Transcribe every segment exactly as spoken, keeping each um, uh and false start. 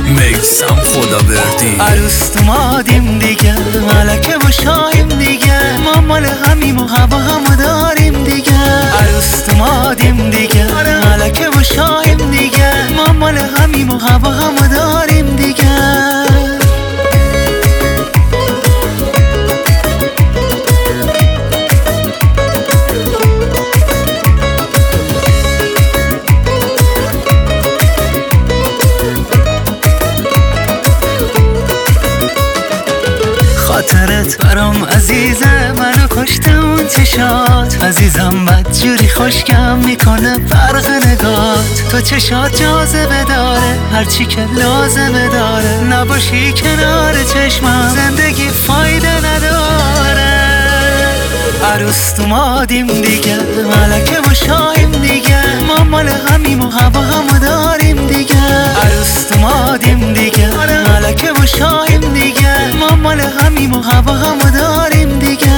میسم خداوردی. عروس اومدیم دیگه، ملکه و شاهیم دیگه، ما مال همیم و هوا همو داریم دیگه. عروس اومدیم دیگه، ملکه و شاهیم دیگه، ما مال همیم و هوا همو داریم دیگه. خاطرت برام عزیزه، منو کشته اون چشات. عزیزم بد جوری خوشگم میکنه برق نگات. تو چشات جاذبه داره، هرچی که لازمه داره. نباشی کنار چشمم زندگی فایده نداره. عروس اومدیم دیگه، ملکه و شاهیم دیگه، ما مال همیم و هوا همو داریم دیگه. عروس اومدیم دیگه، ملکه و شاهیم دیگه، ما مال همیم و هوا همو داریم دیگه.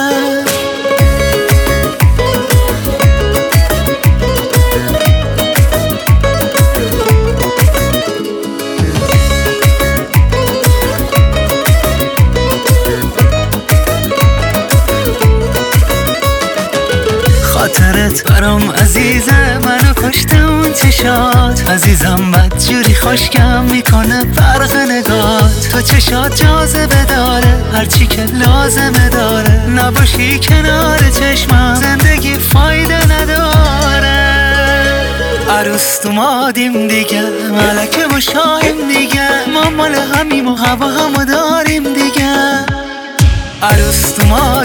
خاطرت برام عزیزه، منو کشته اون چشات. عزیزم بد جوری خوشگم میکنه برق نگات. تو چشات جاذبه داره، هرچی که لازمه داره. نباشی کنار چشمم زندگی فایده نداره. عروس اومدیم دیگه، ملکه و شاهیم دیگه، ما مال همیم و هوا همو داریم دیگه. عروس اومدیم